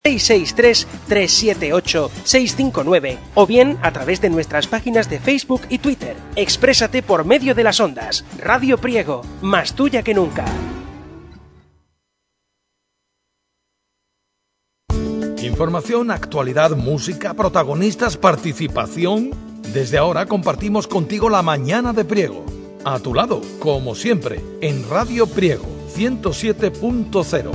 663-378-659 o bien a través de nuestras páginas de Facebook y Twitter. Exprésate por medio de las ondas. Radio Priego, más tuya que nunca. Información, actualidad, música, protagonistas, participación. Desde ahora compartimos contigo la mañana de Priego. A tu lado, como siempre, en Radio Priego 107.0.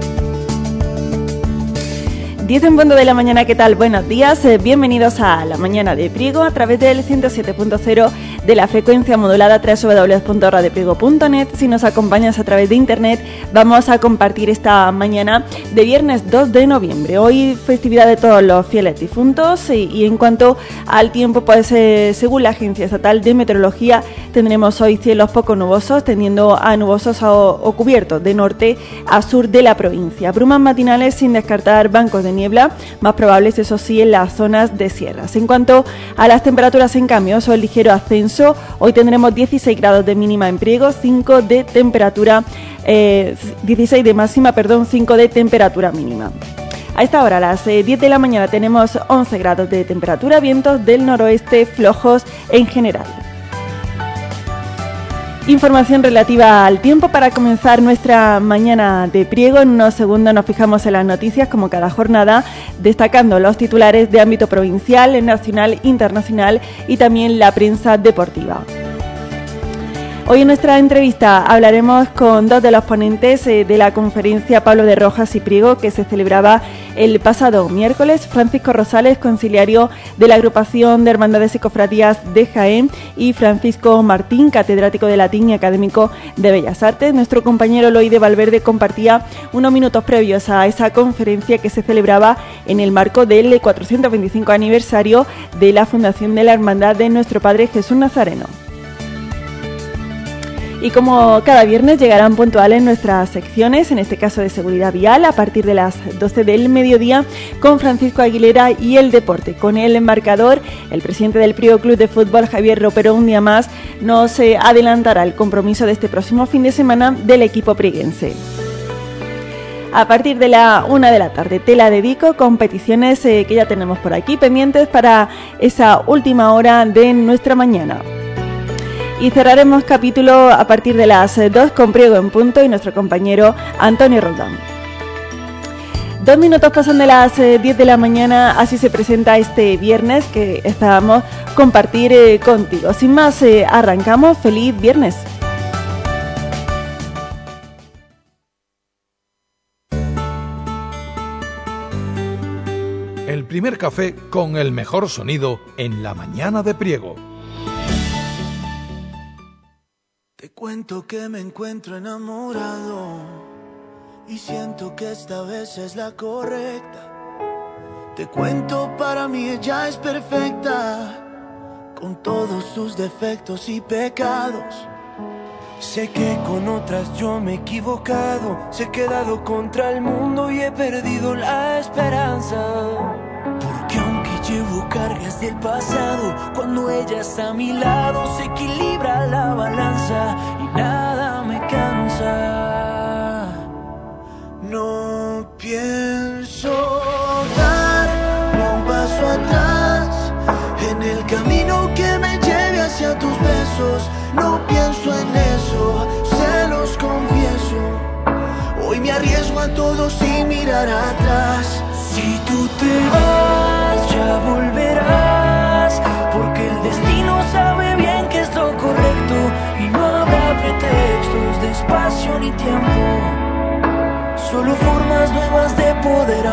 10 en punto de la mañana, ¿qué tal? Buenos días, bienvenidos a la mañana de Priego a través del 107.0 de la frecuencia modulada www.radiopriego.net. Si nos acompañas a través de internet, vamos a compartir esta mañana de viernes 2 de noviembre. Hoy festividad de todos los fieles difuntos y en cuanto al tiempo, pues según la Agencia Estatal de Meteorología, tendremos hoy cielos poco nubosos, tendiendo a nubosos o cubiertos de norte a sur de la provincia. Brumas matinales sin descartar bancos de niebla, más probables eso sí en las zonas de sierras. En cuanto a las temperaturas, en cambio, son ligero ascenso. Hoy tendremos 16 grados de mínima en Priego, 5 de temperatura, 16 de máxima, 5 de temperatura mínima. A esta hora, a las 10 de la mañana, tenemos 11 grados de temperatura, vientos del noroeste flojos en general. Información relativa al tiempo para comenzar nuestra mañana de Priego. En unos segundos nos fijamos en las noticias como cada jornada, destacando los titulares de ámbito provincial, nacional, internacional y también la prensa deportiva. Hoy en nuestra entrevista hablaremos con dos de los ponentes de la conferencia Pablo de Rojas y Priego, que se celebraba el pasado miércoles. Francisco Rosales, conciliario de la agrupación de Hermandades y Cofradías de Jaén, y Francisco Martín, catedrático de latín y académico de Bellas Artes. Nuestro compañero Eloy de Valverde compartía unos minutos previos a esa conferencia que se celebraba en el marco del 425 aniversario de la fundación de la Hermandad de Nuestro Padre Jesús Nazareno. Y como cada viernes llegarán puntuales nuestras secciones, en este caso de seguridad vial, a partir de las 12 del mediodía, con Francisco Aguilera y el deporte. Con el marcador, el presidente del Priego Club de Fútbol, Javier Ropero, un día más nos adelantará el compromiso de este próximo fin de semana del equipo prieguense. A partir de la 1 de la tarde, te la dedico, competiciones que ya tenemos por aquí pendientes para esa última hora de nuestra mañana. Y cerraremos capítulo a partir de las 2 con Priego en punto y nuestro compañero Antonio Roldán. 2 minutos pasan de las 10 de la mañana, así se presenta este viernes que esperamos compartir contigo. Sin más, arrancamos. ¡Feliz viernes! El primer café con el mejor sonido en la mañana de Priego. Te cuento que me encuentro enamorado y siento que esta vez es la correcta. Te cuento, para mí ella es perfecta, con todos sus defectos y pecados. Sé que con otras yo me he equivocado, se he quedado contra el mundo y he perdido la esperanza. Porque aunque llevo cargas del pasado, cuando ella está a mi lado se equilibra la balanza y nada me cansa. No pienso dar ni un paso atrás en el camino que me lleve hacia tus besos. No pienso en eso, se los confieso. Hoy me arriesgo a todo sin mirar atrás. Si tú te vas, ya volverás, porque el destino sabe bien que es lo correcto y no habrá pretextos de espacio ni tiempo, solo formas nuevas de poder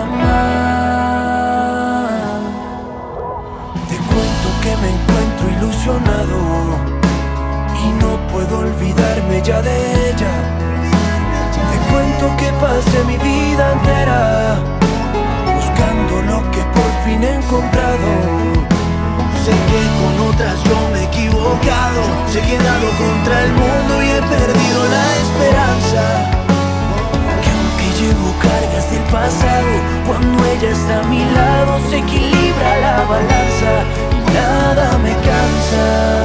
amar. Te cuento que me encuentro ilusionado y no puedo olvidarme ya de ella. Te cuento que pasé mi vida entera buscando lo que por fin he encontrado. Sé que con otras yo me he equivocado, se he quedado contra el mundo y he perdido la esperanza. Que aunque llevo cargas del pasado, cuando ella está a mi lado se equilibra la balanza y nada me cansa.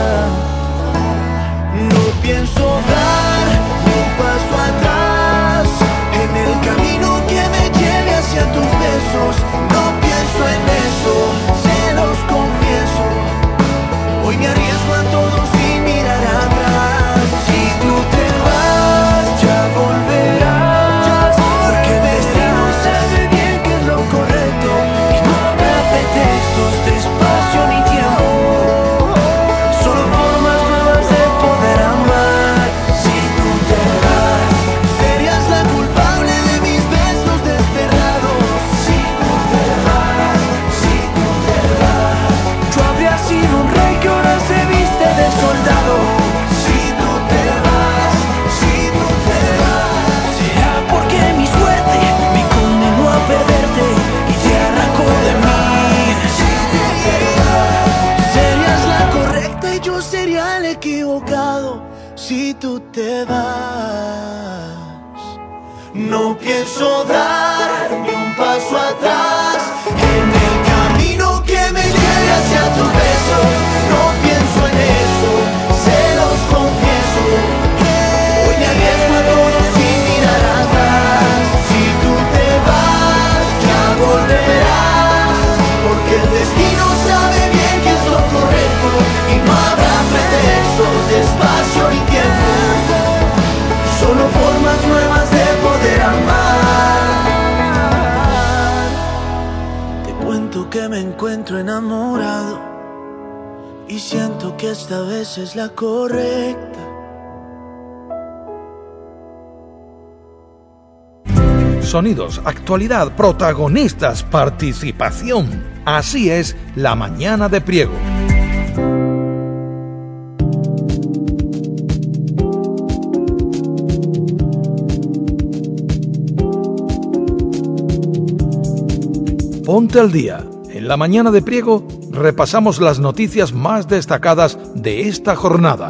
No pienso dar un paso atrás en el camino que me lleve hacia tus besos. No pienso en eso, se los confieso. Hoy me arriesgo a todo sin mirar atrás. Si tú te vas, ya volverás, porque el destino sabe bien que es lo correcto y no habrá pretextos de espacio ni tiempo, solo formas nuevas de poder amar. Si tú te vas, serías la culpable de mis besos desterrados. Si tú te vas, si tú te vas, yo habría sido un rey que ahora se viste de soldado. Si tú te vas, si tú te vas, será porque mi suerte me condenó a perderte y te arrancó de mí. Si tú te vas, serías la correcta y yo sería el equivocado. Si tú te vas, no pienso dar ni un paso atrás en el camino que me lleve hacia tus besos. No pienso en eso, se los confieso. Hoy me arriesgo a todo sin mirar atrás. Si tú te vas, ya volverás, porque el destino sabe bien que es lo correcto y no habrá pretextos de espacio ni tiempo, solo formas nuevas de poder amar. Te cuento que me encuentro enamorado y siento que esta vez es la correcta. Sonidos, actualidad, protagonistas, participación. Así es La Mañana de Priego. Ponte al día. En La Mañana de Priego repasamos las noticias más destacadas de esta jornada.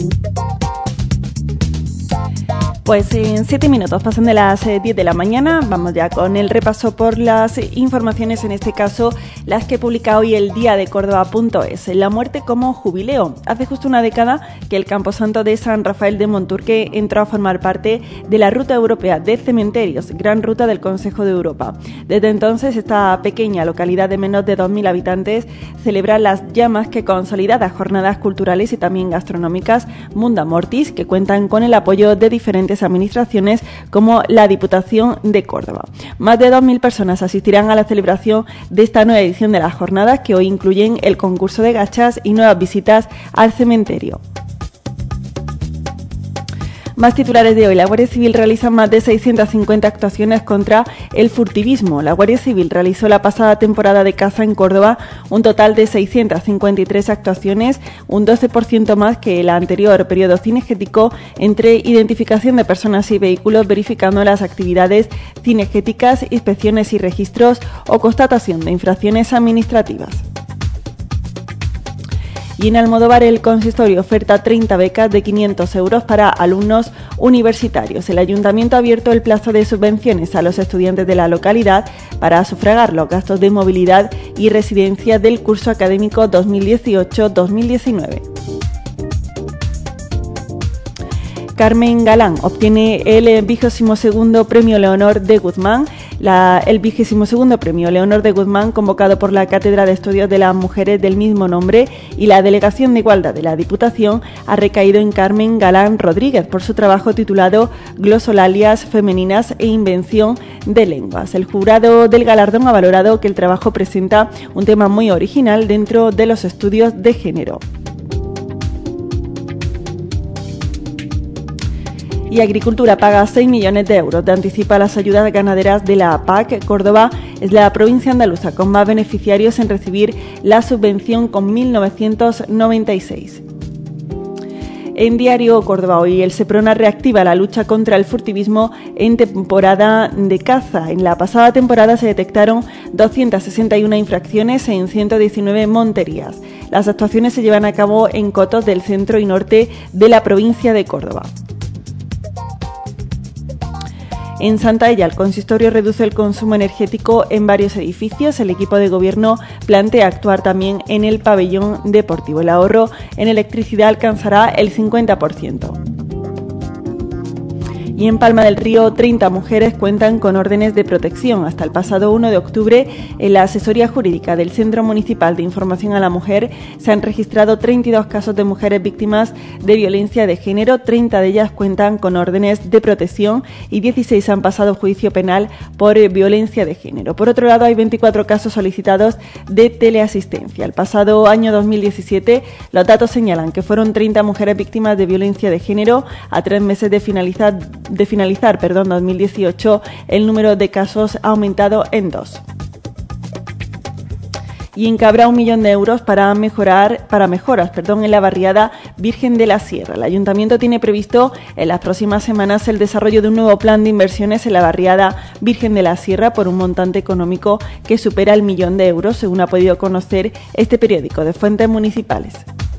Pues en 7 minutos pasan de las 10 de la mañana, vamos ya con el repaso por las informaciones, en este caso las que publica hoy el Día de Córdoba.es. La muerte como jubileo. Hace justo una década que el camposanto de San Rafael de Monturque entró a formar parte de la Ruta Europea de Cementerios, gran ruta del Consejo de Europa. Desde entonces, esta pequeña localidad de menos de 2.000 habitantes celebra las ya más que consolidadas jornadas culturales y también gastronómicas Munda Mortis, que cuentan con el apoyo de diferentes administraciones como la Diputación de Córdoba. Más de 2.000 personas asistirán a la celebración de esta nueva edición de las jornadas, que hoy incluyen el concurso de gachas y nuevas visitas al cementerio. Más titulares de hoy. La Guardia Civil realiza más de 650 actuaciones contra el furtivismo. La Guardia Civil realizó la pasada temporada de caza en Córdoba un total de 653 actuaciones, un 12% más que el anterior periodo cinegético, entre identificación de personas y vehículos, verificando las actividades cinegéticas, inspecciones y registros o constatación de infracciones administrativas. Y en Almodóvar el consistorio oferta 30 becas de 500 euros para alumnos universitarios. El ayuntamiento ha abierto el plazo de subvenciones a los estudiantes de la localidad para sufragar los gastos de movilidad y residencia del curso académico 2018-2019. Carmen Galán obtiene el 22º Premio Leonor de Guzmán. El 22º Premio Leonor de Guzmán, convocado por la Cátedra de Estudios de las Mujeres del mismo nombre y la Delegación de Igualdad de la Diputación, ha recaído en Carmen Galán Rodríguez por su trabajo titulado Glosolalias femeninas e invención de lenguas. El jurado del galardón ha valorado que el trabajo presenta un tema muy original dentro de los estudios de género. Y Agricultura paga 6 millones de euros de anticipo a las ayudas ganaderas de la PAC. Córdoba es la provincia andaluza con más beneficiarios en recibir la subvención, con 1.996. En Diario Córdoba hoy, el Seprona reactiva la lucha contra el furtivismo en temporada de caza. En la pasada temporada se detectaron 261 infracciones en 119 monterías. Las actuaciones se llevan a cabo en cotos del centro y norte de la provincia de Córdoba. En Santaella, el consistorio reduce el consumo energético en varios edificios. El equipo de gobierno plantea actuar también en el pabellón deportivo. El ahorro en electricidad alcanzará el 50%. Y en Palma del Río, 30 mujeres cuentan con órdenes de protección. Hasta el pasado 1 de octubre, en la asesoría jurídica del Centro Municipal de Información a la Mujer, se han registrado 32 casos de mujeres víctimas de violencia de género. 30 de ellas cuentan con órdenes de protección y 16 han pasado juicio penal por violencia de género. Por otro lado, hay 24 casos solicitados de teleasistencia. El pasado año 2017, los datos señalan que fueron 30 mujeres víctimas de violencia de género. A 3 meses de finalizar 2018, el número de casos ha aumentado en 2. Y en Cabra, 1 millón de euros para mejoras en la barriada Virgen de la Sierra. El Ayuntamiento tiene previsto en las próximas semanas el desarrollo de un nuevo plan de inversiones en la barriada Virgen de la Sierra por un montante económico que supera el 1 millón de euros, según ha podido conocer este periódico de fuentes municipales.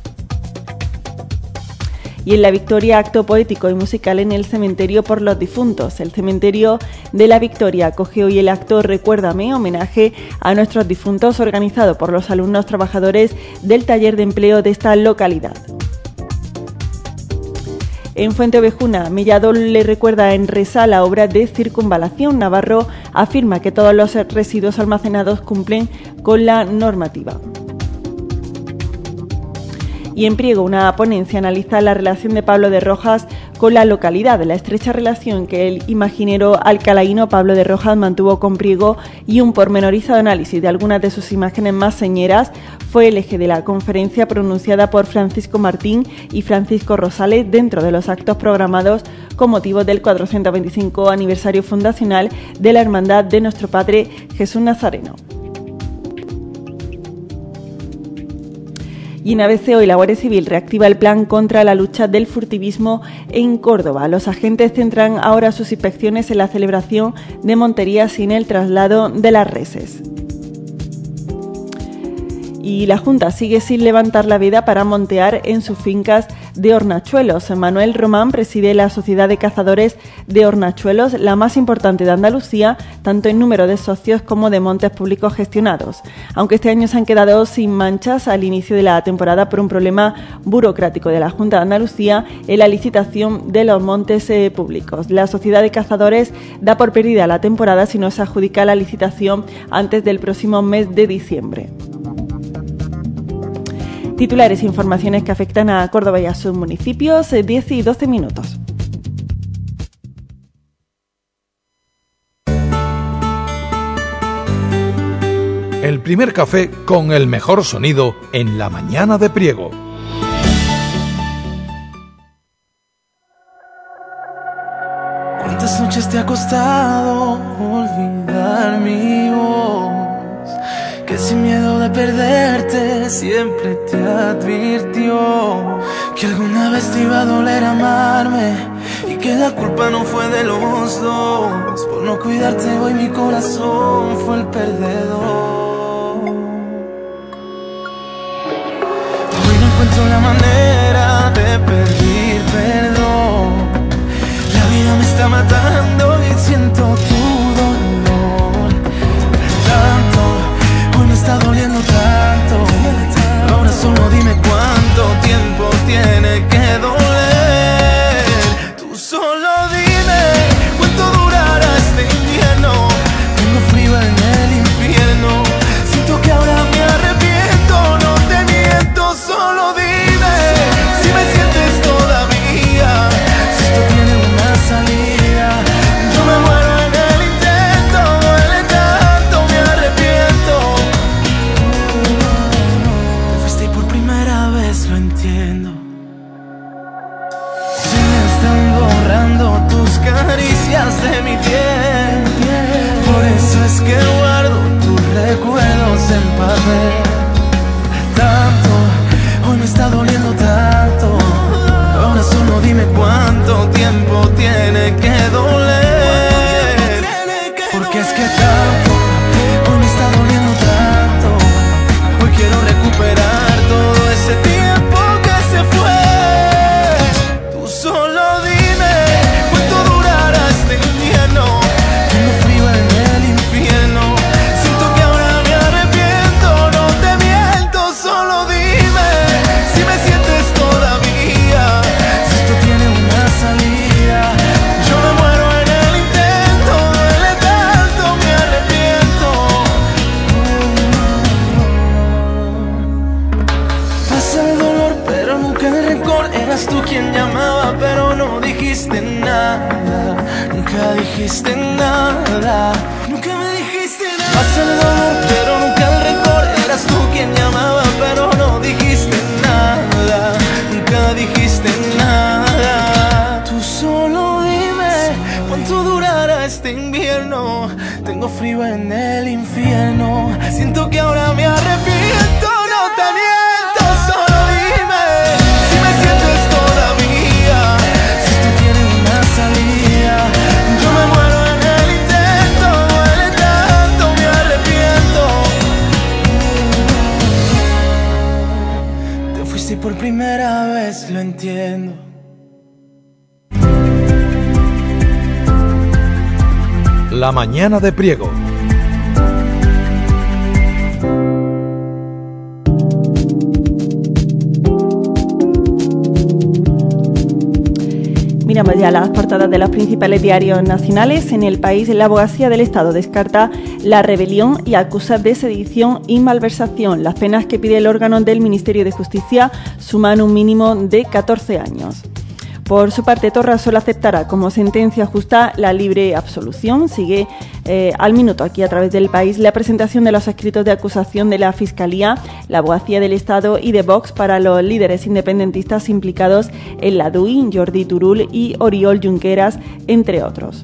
Y en La Victoria, acto poético y musical en el cementerio por los difuntos. El cementerio de La Victoria acoge hoy el acto Recuérdame, homenaje a nuestros difuntos, organizado por los alumnos trabajadores del taller de empleo de esta localidad. En Fuenteovejuna, Mellado le recuerda en Resa la obra de circunvalación. Navarro afirma que todos los residuos almacenados cumplen con la normativa. Y en Priego, una ponencia analiza la relación de Pablo de Rojas con la localidad, la estrecha relación que el imaginero alcalaíno Pablo de Rojas mantuvo con Priego y un pormenorizado análisis de algunas de sus imágenes más señeras fue el eje de la conferencia pronunciada por Francisco Martín y Francisco Rosales dentro de los actos programados con motivo del 425 aniversario fundacional de la Hermandad de Nuestro Padre Jesús Nazareno. Y en ABC hoy la Guardia Civil reactiva el plan contra la lucha del furtivismo en Córdoba. Los agentes centran ahora sus inspecciones en la celebración de monterías y en el traslado de las reses. Y la Junta sigue sin levantar la veda para montear en sus fincas de Hornachuelos. Manuel Román preside la Sociedad de Cazadores de Hornachuelos, la más importante de Andalucía, tanto en número de socios como de montes públicos gestionados. Aunque este año se han quedado sin manchas al inicio de la temporada por un problema burocrático de la Junta de Andalucía en la licitación de los montes públicos. La Sociedad de Cazadores da por perdida la temporada si no se adjudica la licitación antes del próximo mes de diciembre. Titulares e informaciones que afectan a Córdoba y a sus municipios, 10 y 12 minutos. El primer café con el mejor sonido en la mañana de Priego. ¿Cuántas noches te ha costado olvidar mi voz? Que sin miedo de perderte siempre te advirtió que alguna vez te iba a doler amarme y que la culpa no fue de los dos. Por no cuidarte hoy mi corazón fue el perdedor. Hoy no encuentro la manera de pedir perdón. La vida me está matando y siento tu dolor. Tanto está doliendo tanto. Ahora solo dime cuánto tiempo tiene que doler. Tú solo dime cuánto durará este invierno. Tengo frío en el infierno. Siento que ahora me arrepiento. No te miento, solo dime si me sientes todavía. Si esto tiene una salida, yo me muero en el intento. Duele tanto, me arrepiento. Lo entiendo. Se me están borrando tus caricias de mi piel. Por eso es que guardo tus recuerdos en papel. Tanto, hoy me está doliendo tanto. Ahora solo dime cuánto tiempo tiene que doler. Porque es que tanto, hoy me está doliendo tanto. Hoy quiero recuperar todo ese tiempo que se fue. Tú solo dime cuánto durará este invierno. Tengo frío en el infierno. Siento que ahora me arrepiento. No te Eras tú quien llamaba, pero no dijiste nada. Nunca dijiste nada. Nunca me dijiste nada. Pasa el dolor, pero nunca el rencor. Eras tú quien llamaba, pero no dijiste nada. Nunca dijiste nada. Tú solo dime cuánto durará este invierno. Tengo frío en el infierno. Siento que ahora me arrepiento. No te miento, solo dime si me sientes todavía. Si esto tiene una salida, yo me muero en el intento. Duele tanto, me arrepiento. Te fuiste por primera vez, lo entiendo. La mañana de Priego. Miramos ya las portadas de los principales diarios nacionales. En El País, la Abogacía del Estado descarta la rebelión y acusa de sedición y malversación. Las penas que pide el órgano del Ministerio de Justicia suman un mínimo de 14 años. Por su parte, Torra solo aceptará como sentencia justa la libre absolución. Sigue al minuto aquí a través del País la presentación de los escritos de acusación de la Fiscalía, la Abogacía del Estado y de Vox para los líderes independentistas implicados en la DUI, Jordi Turull y Oriol Junqueras, entre otros.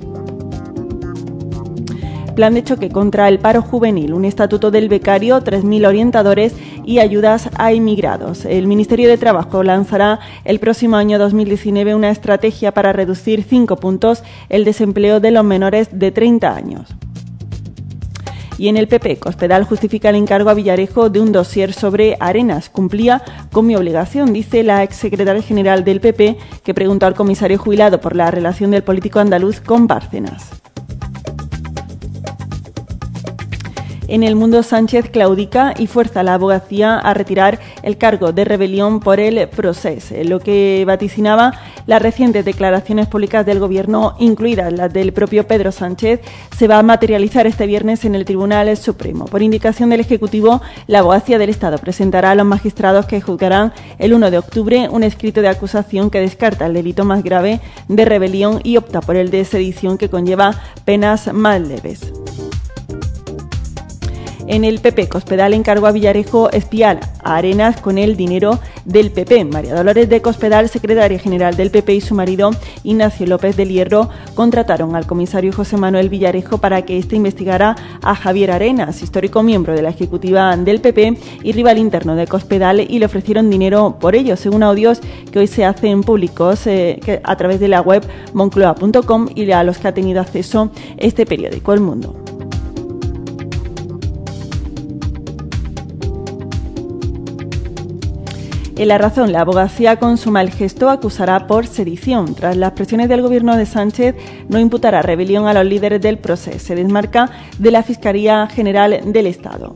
Plan de choque contra el paro juvenil, un estatuto del becario, 3.000 orientadores y ayudas a inmigrados. El Ministerio de Trabajo lanzará el próximo año 2019 una estrategia para reducir 5 puntos el desempleo de los menores de 30 años. Y en el PP, Cospedal justifica el encargo a Villarejo de un dossier sobre Arenas. Cumplía con mi obligación, dice la exsecretaria general del PP, que preguntó al comisario jubilado por la relación del político andaluz con Bárcenas. En El Mundo, Sánchez claudica y fuerza a la abogacía a retirar el cargo de rebelión por el Procés, lo que vaticinaba las recientes declaraciones públicas del Gobierno, incluidas las del propio Pedro Sánchez, se va a materializar este viernes en el Tribunal Supremo. Por indicación del Ejecutivo, la Abogacía del Estado presentará a los magistrados que juzgarán el 1 de octubre un escrito de acusación que descarta el delito más grave de rebelión y opta por el de sedición, que conlleva penas más leves. En el PP, Cospedal encargó a Villarejo espiar a Arenas con el dinero del PP. María Dolores de Cospedal, secretaria general del PP, y su marido Ignacio López del Hierro contrataron al comisario José Manuel Villarejo para que éste investigara a Javier Arenas, histórico miembro de la ejecutiva del PP y rival interno de Cospedal, y le ofrecieron dinero por ello, según audios que hoy se hacen públicos a través de la web moncloa.com y a los que ha tenido acceso este periódico, El Mundo. En La Razón, la abogacía consuma el gesto, acusará por sedición. Tras las presiones del gobierno de Sánchez, no imputará rebelión a los líderes del Procés. Se desmarca de la Fiscalía General del Estado.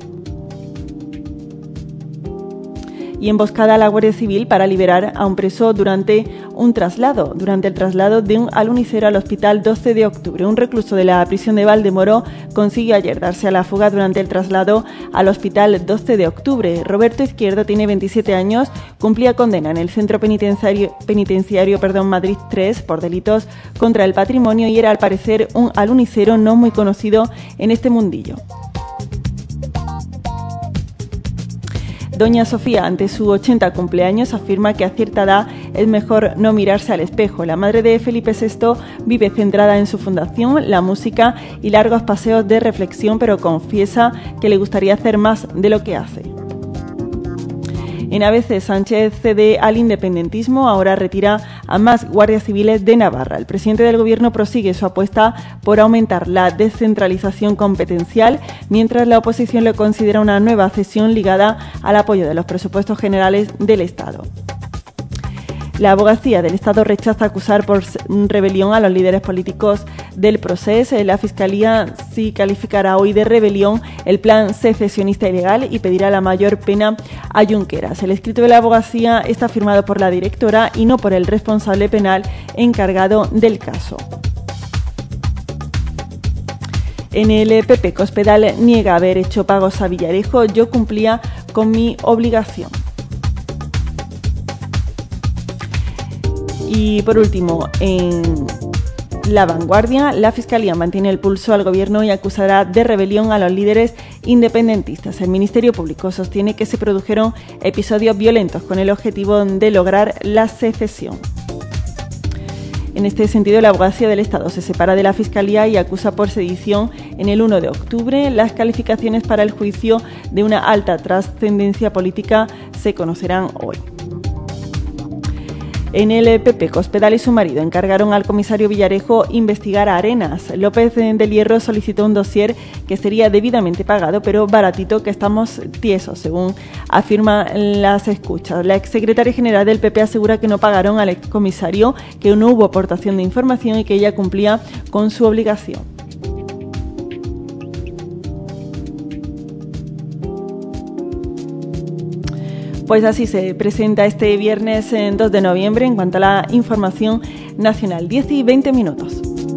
Y emboscada a la Guardia Civil para liberar a un preso durante el traslado de un alhunicero al Hospital 12 de Octubre. Un recluso de la prisión de Valdemoro consiguió ayer darse a la fuga durante el traslado al Hospital 12 de Octubre. Roberto Izquierdo tiene 27 años, cumplía condena en el Centro Penitenciario Madrid 3 por delitos contra el patrimonio y era, al parecer, un alhunicero no muy conocido en este mundillo. Doña Sofía, ante su 80 cumpleaños, afirma que a cierta edad es mejor no mirarse al espejo. La madre de Felipe VI vive centrada en su fundación, la música y largos paseos de reflexión, pero confiesa que le gustaría hacer más de lo que hace. En ABC, Sánchez cede al independentismo, ahora retira a más guardias civiles de Navarra. El presidente del Gobierno prosigue su apuesta por aumentar la descentralización competencial, mientras la oposición lo considera una nueva cesión ligada al apoyo de los presupuestos generales del Estado. La abogacía del Estado rechaza acusar por rebelión a los líderes políticos del Procés. La Fiscalía sí calificará hoy de rebelión el plan secesionista ilegal y pedirá la mayor pena a Junqueras. El escrito de la abogacía está firmado por la directora y no por el responsable penal encargado del caso. En el PP, Cospedal niega haber hecho pagos a Villarejo. Yo cumplía con mi obligación. Y por último, en La Vanguardia, la Fiscalía mantiene el pulso al gobierno y acusará de rebelión a los líderes independentistas. El Ministerio Público sostiene que se produjeron episodios violentos con el objetivo de lograr la secesión. En este sentido, la Abogacía del Estado se separa de la Fiscalía y acusa por sedición en el 1 de octubre. Las calificaciones para el juicio de una alta trascendencia política se conocerán hoy. En el PP, Cospedal y su marido encargaron al comisario Villarejo investigar a Arenas. López del Hierro solicitó un dossier que sería debidamente pagado, pero baratito, que estamos tiesos, según afirman las escuchas. La exsecretaria general del PP asegura que no pagaron al excomisario, que no hubo aportación de información y que ella cumplía con su obligación. Pues así se presenta este viernes 2 de noviembre en cuanto a la información nacional. 10 y 20 minutos.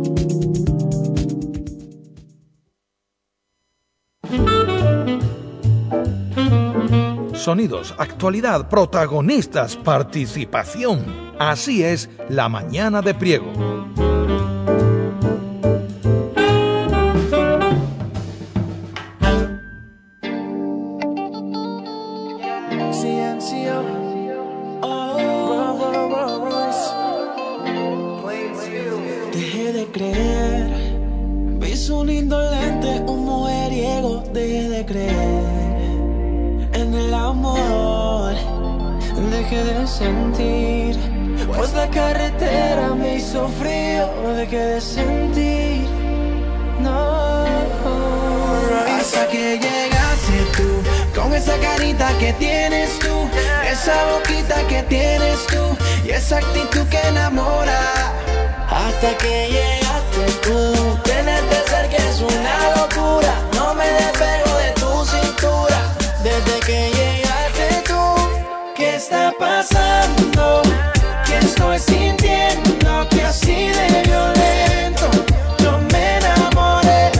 Sonidos, actualidad, protagonistas, participación. Así es La Mañana de Priego. Dejé de creer, vi su indolente, un mujeriego. Dejé de creer en el amor, dejé de sentir, pues la carretera me hizo frío. Dejé de sentir, no. Hasta que llegaste tú, con esa carita que tienes tú, esa boquita que tienes tú y esa actitud que enamora. Hasta que llegaste tú, tenerte cerca es una locura. No me despego de tu cintura. Desde que llegaste tú, ¿qué está pasando? ¿Qué estoy sintiendo? Que así de violento yo me enamoré.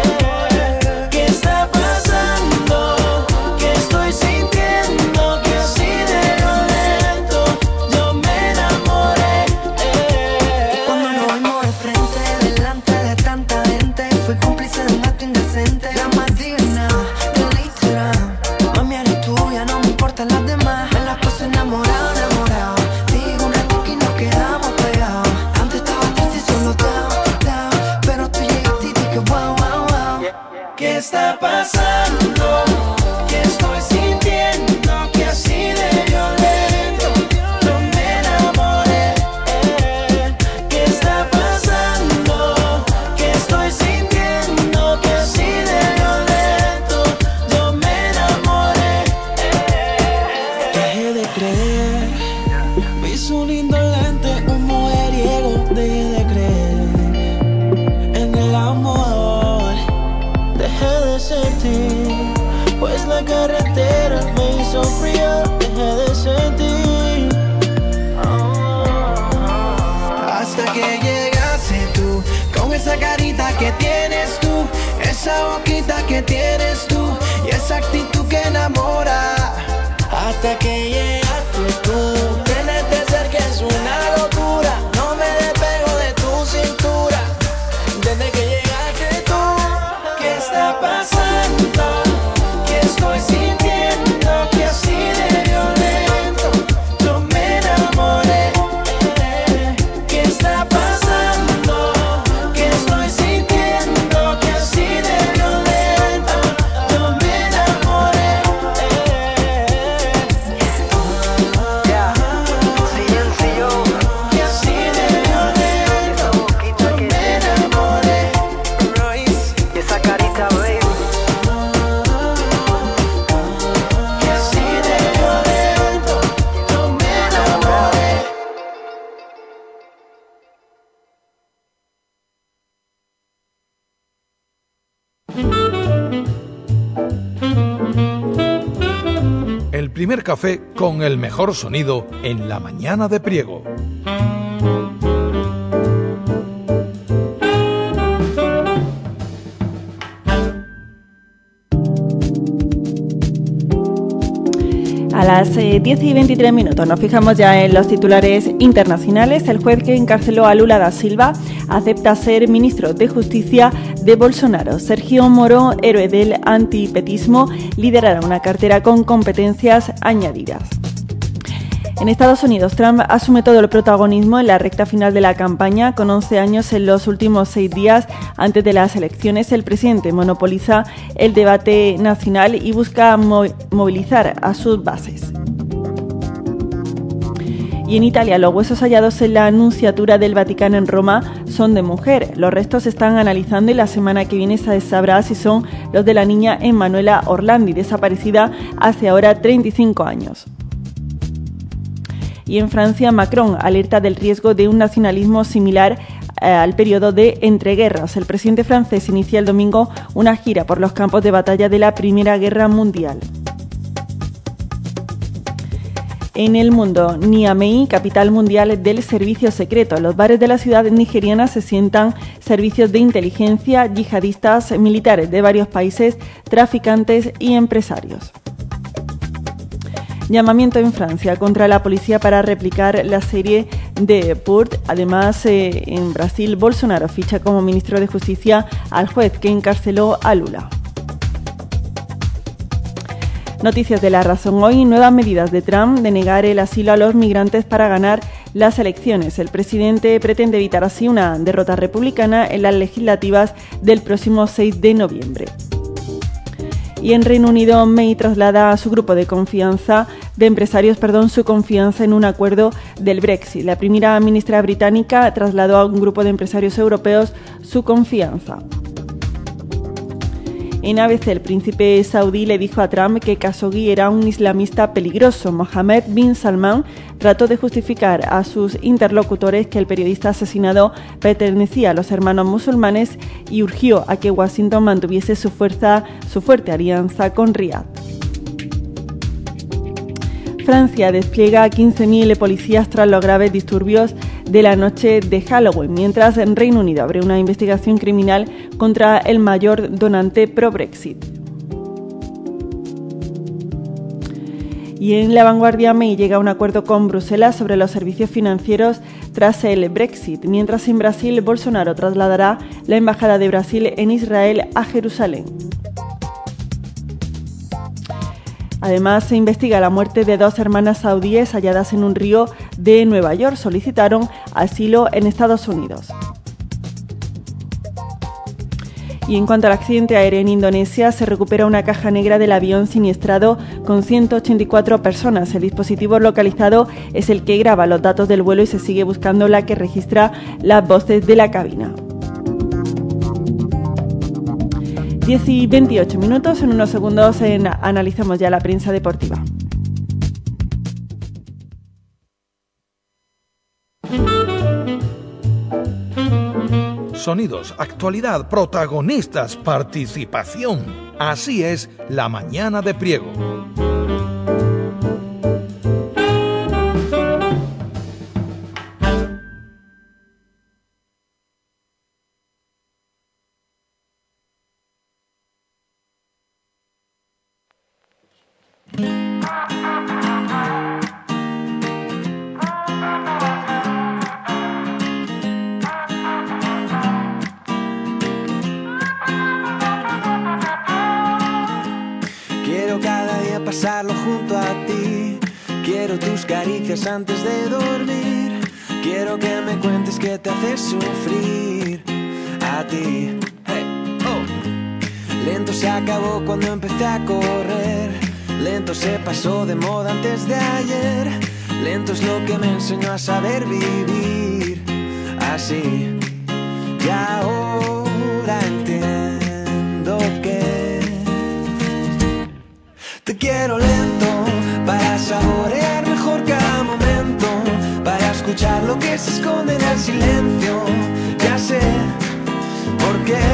¿Qué está pasando? ¿Qué estoy sintiendo? Que así de violento yo me enamoré. Cuando nos vimos de frente, delante de tanta gente, fui cómplice de un acto indecente. La más digna del Instagram. Mami, eres tuya, no me importan las demás. Me las paso enamorado, enamorado. Digo un ratito y nos quedamos pegados. Antes estaba triste y solo down, pero tú llegaste y dije wow, wow, wow. ¿Qué está pasando? ¿Qué estoy sintiendo? Que así de violento yo me enamoré. ¿Qué está pasando? ¿Qué estoy sintiendo? Que así de violento yo me enamoré. Dejé de creer, vi su indolente, un mujeriego. Dejé de creer en el amor, dejé de sentir, pues la carretera me hizo frío. Dejé de sentir, hasta que llegaste tú, con esa carita que tienes tú, esa boquita que tienes tú y esa actitud que enamora. Hasta que llegaste tú, tenerte cerca es una locura. No me despego de tu cintura. Desde que llegaste tú, ¿qué está pasando? ¿Qué estoy sintiendo? Que así de violento yo me enamoré. ¿Qué está pasando? ¿Qué estoy sintiendo? Que así de violento yo me enamoré. Que así de violento yo me enamoré. Y esa carita, baby. Que así de violento yo me enamoré. El primer café con el mejor sonido en La Mañana de Priego. A las 10:23 nos fijamos ya en los titulares internacionales. El juez que encarceló a Lula da Silva acepta ser ministro de Justicia de Bolsonaro. Sergio Moro, héroe del antipetismo, liderará una cartera con competencias añadidas. En Estados Unidos, Trump asume todo el protagonismo en la recta final de la campaña. Con 11 años en los últimos 6 días antes de las elecciones, el presidente monopoliza el debate nacional y busca movilizar a sus bases. Y en Italia, los huesos hallados en la Nunciatura del Vaticano en Roma son de mujer. Los restos se están analizando y la semana que viene se sabrá si son los de la niña Emanuela Orlandi, desaparecida hace ahora 35 años. Y en Francia, Macron alerta del riesgo de un nacionalismo similar al periodo de entreguerras. El presidente francés inicia el domingo una gira por los campos de batalla de la Primera Guerra Mundial. En el mundo, Niamey, capital mundial del servicio secreto. En los bares de la ciudad nigeriana se sientan servicios de inteligencia, yihadistas, militares de varios países, traficantes y empresarios. Llamamiento en Francia contra la policía para replicar la serie de Purt. Además, en Brasil, Bolsonaro ficha como ministro de Justicia al juez que encarceló a Lula. Noticias de La Razón hoy. Nuevas medidas de Trump de negar el asilo a los migrantes para ganar las elecciones. El presidente pretende evitar así una derrota republicana en las legislativas del próximo 6 de noviembre. Y en Reino Unido, May traslada a su grupo de empresarios su confianza en un acuerdo del Brexit. La primera ministra británica trasladó a un grupo de empresarios europeos su confianza. En ABC, el príncipe saudí le dijo a Trump que Khashoggi era un islamista peligroso. Mohammed bin Salman trató de justificar a sus interlocutores que el periodista asesinado pertenecía a los hermanos musulmanes y urgió a que Washington mantuviese su fuerte alianza con Riad. Francia despliega a 15.000 policías tras los graves disturbios de la noche de Halloween, mientras en Reino Unido abre una investigación criminal contra el mayor donante pro-Brexit. Y en La Vanguardia, May llega a un acuerdo con Bruselas sobre los servicios financieros tras el Brexit, mientras en Brasil Bolsonaro trasladará la embajada de Brasil en Israel a Jerusalén. Además, se investiga la muerte de 2 hermanas saudíes halladas en un río de Nueva York. Solicitaron asilo en Estados Unidos. Y en cuanto al accidente aéreo en Indonesia, se recupera una caja negra del avión siniestrado con 184 personas. El dispositivo localizado es el que graba los datos del vuelo y se sigue buscando la que registra las voces de la cabina. 10:28. En unos segundos analizamos ya la prensa deportiva. Sonidos, actualidad, protagonistas, participación. Así es La Mañana de Priego. Quiero cada día pasarlo junto a ti. Quiero tus caricias antes de dormir. Quiero que me cuentes que te hace sufrir a ti. Hey, oh. Lento se acabó cuando empecé a correr. Lento se pasó de moda antes de ayer. Lento es lo que me enseñó a saber vivir así. Y ahora entiendo que te quiero lento para saborear mejor cada momento, para escuchar lo que se esconde en el silencio. Ya sé por qué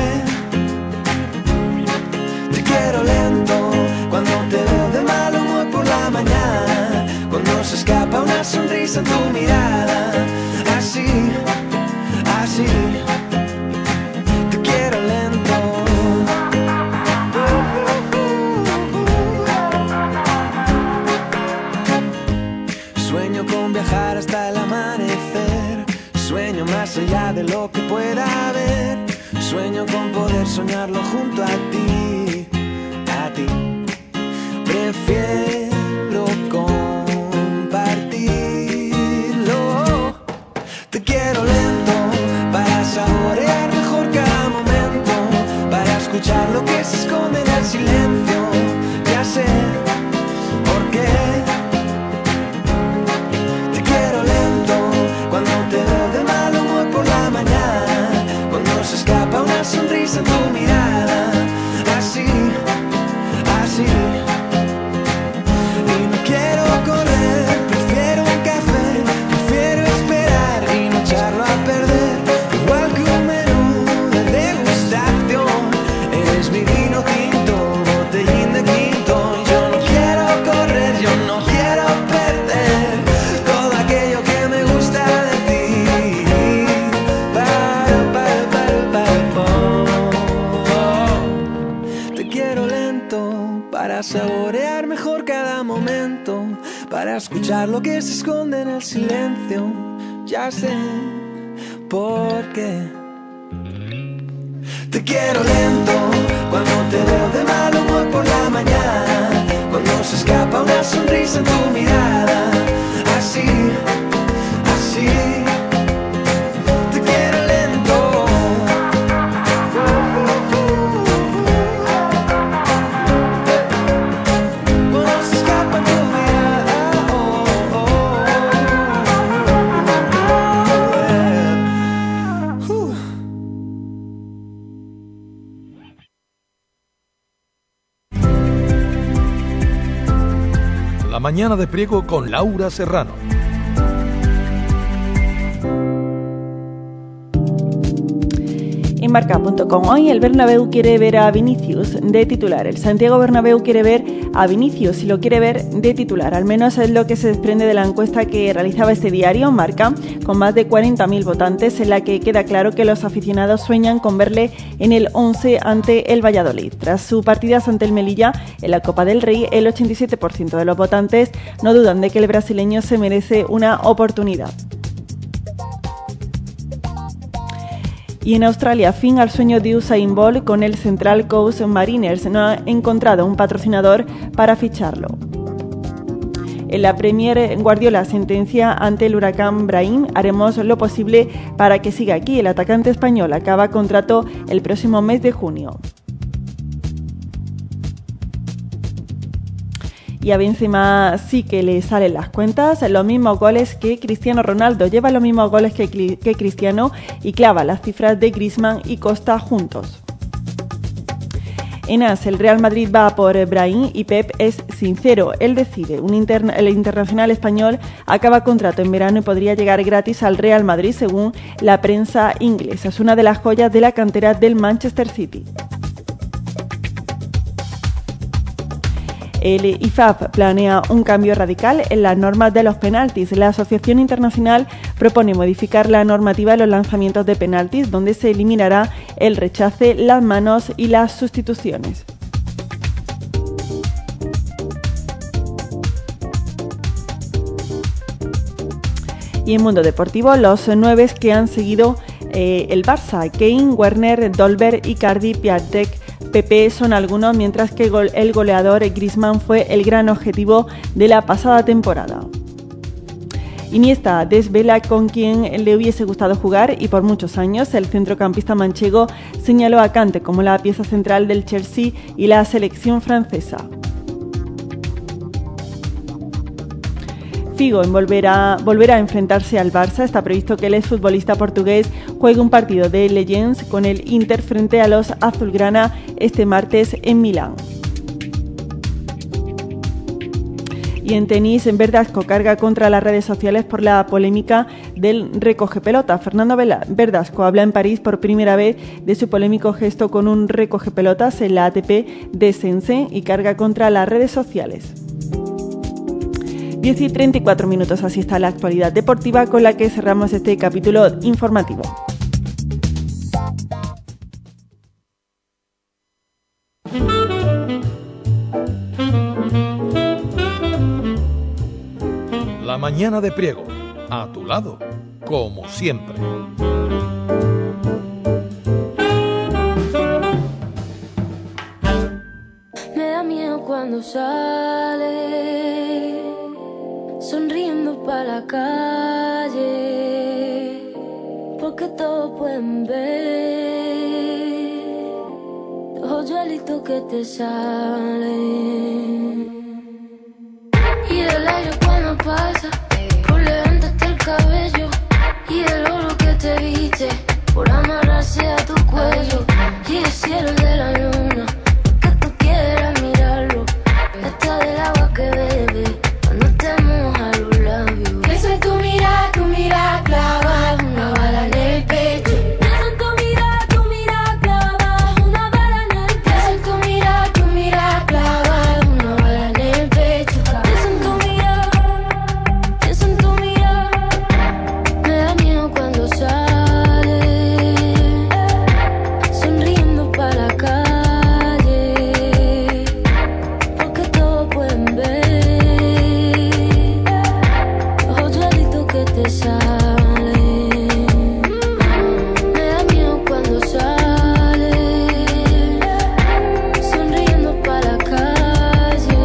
te quiero lento cuando te veo de mal humor por la mañana, cuando se escapa una sonrisa en tu mirada. Así, así te quiero lento. pueda ver. Sueño con poder soñarlo junto a ti, a ti. Prefiero compartirlo. Te quiero lento para saborear mejor cada momento, para escuchar lo que se esconde en el silencio. Ya sé por qué. Te quiero lento cuando te veo de mal humor por la mañana, cuando se escapa una sonrisa en tu mirada. Así, así. Y no quiero correr, prefiero un café, prefiero esperar y no echarlo a perder. Igual que un menú de degustación, eres mi vino tinto, botellín de quinto. Y yo no quiero correr, yo no quiero perder todo aquello que me gusta de ti. Te quiero lento para saborear mejor cada momento, para escuchar lo que se esconde en el silencio. Ya sé por qué. Te quiero lento cuando te veo de mal humor por la mañana, cuando se escapa una sonrisa en tu mirada. Así, así. Te quiero lento. Cuando se escapa en tu mirada. La mañana de Priego con Laura Serrano. En Marca.com hoy el Bernabéu quiere ver a Vinicius de titular. El Santiago Bernabéu quiere ver a Vinicius y lo quiere ver de titular. Al menos es lo que se desprende de la encuesta que realizaba este diario, Marca, con más de 40.000 votantes, en la que queda claro que los aficionados sueñan con verle en el 11 ante el Valladolid. Tras su partida ante el Melilla en la Copa del Rey, el 87% de los votantes no dudan de que el brasileño se merece una oportunidad. Y en Australia, fin al sueño de Usain Bolt con el Central Coast Mariners. No ha encontrado un patrocinador para ficharlo. En la Premier, Guardiola sentencia ante el huracán Brahim. Haremos lo posible para que siga aquí. El atacante español acaba contrato el próximo mes de junio. Y a Benzema sí que le salen las cuentas, los mismos goles que Cristiano Ronaldo, lleva los mismos goles que Cristiano y clava las cifras de Griezmann y Costa juntos. En AS, el Real Madrid va por Brahim y Pep es sincero, él decide. El internacional español acaba contrato en verano y podría llegar gratis al Real Madrid según la prensa inglesa. Es una de las joyas de la cantera del Manchester City. El IFAB planea un cambio radical en las normas de los penaltis. La Asociación Internacional propone modificar la normativa de los lanzamientos de penaltis, donde se eliminará el rechace, las manos y las sustituciones. Y en mundo deportivo, los 9 que han seguido el Barça: Kane, Werner, Dolberg, Icardi, Piatek, Pepe son algunos, mientras que el goleador Griezmann fue el gran objetivo de la pasada temporada. Iniesta desvela con quien le hubiese gustado jugar y por muchos años. El centrocampista manchego señaló a Kanté como la pieza central del Chelsea y la selección francesa. Figo volverá a enfrentarse al Barça. Está previsto que el exfutbolista portugués juegue un partido de Legends con el Inter frente a los azulgrana este martes en Milán. Y en tenis, Verdasco carga contra las redes sociales por la polémica del recoge pelota. Fernando Verdasco habla en París por primera vez de su polémico gesto con un recoge pelotas en la ATP de Shenzhen y carga contra las redes sociales. 10:34 minutos, así está la actualidad deportiva con la que cerramos este capítulo informativo. La mañana de Priego, a tu lado, como siempre. miedo cuando sale, sonriendo pa' la calle, porque todos pueden ver los hoyuelitos que te salen. Y el aire cuando pasa por levantarte el cabello, y el oro que te viste por amarrarse a tu cuello, y el cielo de la luna que tú quieras mirarlo, hasta del agua que bebe cuando te moja los labios. Pienso en tu mirada clavada, una bala en el pecho. Pienso en tu mirada clavada, una bala en el pecho. Pienso en tu mirada clavada, una bala en el pecho. Pienso en tu mirada, me da miedo cuando sale, sonriendo pa' la calle, porque todos pueden ver los hoyuelitos que te salen. Me da miedo cuando sale, sonriendo pa' la calle,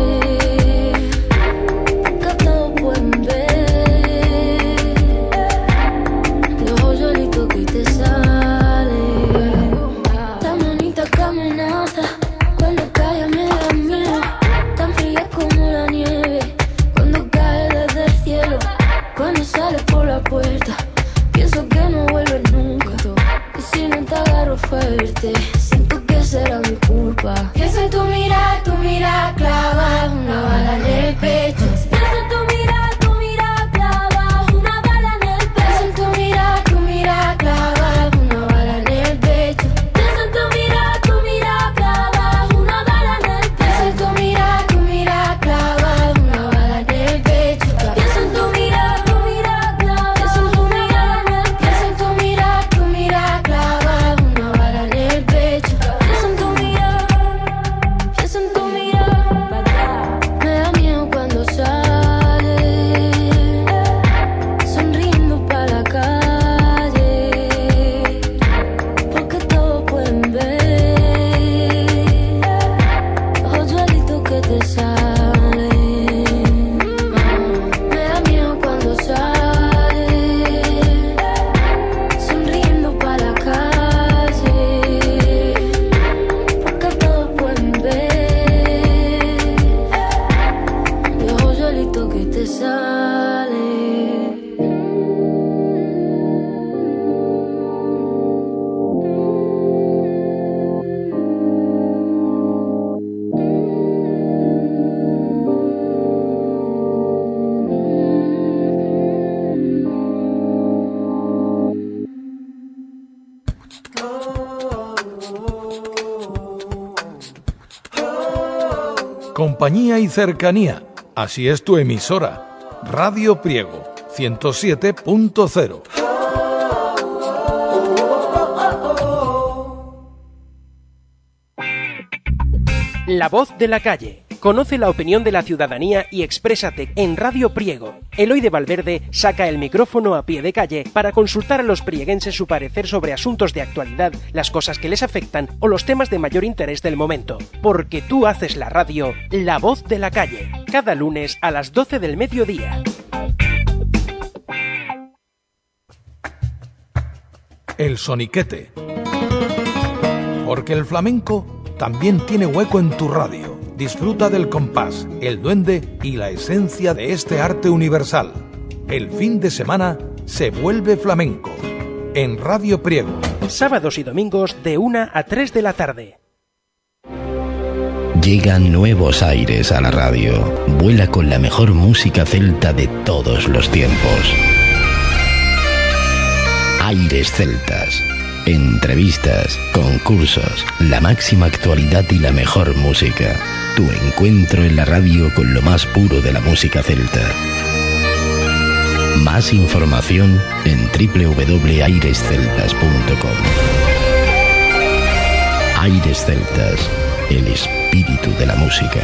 porque todos pueden ver los hoyuelitos que te salen. Tan bonita caminata, cuando cae me da miedo, tan fría como la nieve, cuando cae desde el cielo, cuando sales por la puerta, pienso que no vuelves nunca, y si no te agarro fuerte, siento que será mi culpa. Pienso en tu mirada clavada, una bala en el pecho. Pienso en tu mirada clavada, una bala en el pecho. Pienso en tu mirada clavada, una bala en el pecho. Pienso en tu mirada clavada, una bala en el pecho. Pienso en tu mirada clavada, una bala en el pecho. Pienso en tu mirada clavada, pienso en tu mirada en el pecho. Pienso en tu mirada clavada, una bala en el pecho. Pienso en tu mirada, me da miedo cuando sale, sonriendo pa' la calle, porque todos pueden ver los hoyuelitos que te salen. Me da miedo cuando sale, sonriendo pa' la calle, porque todos pueden ver los hoyuelitos que te salen. Compañía y cercanía. Así es tu emisora. Radio Priego 107.0. La voz de la calle. Conoce la opinión de la ciudadanía y exprésate en Radio Priego. Eloy de Valverde saca el micrófono a pie de calle para consultar a los prieguenses su parecer sobre asuntos de actualidad, las cosas que les afectan o los temas de mayor interés del momento. Porque tú haces la radio, La Voz de la Calle. Cada lunes a las 12 del mediodía. El soniquete. Porque el flamenco también tiene hueco en tu radio. Disfruta del compás, el duende y la esencia de este arte universal. El fin de semana se vuelve flamenco. En Radio Priego. Sábados y domingos de 1 a 3 de la tarde. Llegan nuevos aires a la radio. Vuela con la mejor música celta de todos los tiempos. Aires celtas. Entrevistas, concursos, la máxima actualidad y la mejor música. Tu encuentro en la radio con lo más puro de la música celta. Más información en www.airesceltas.com. Aires Celtas, el espíritu de la música.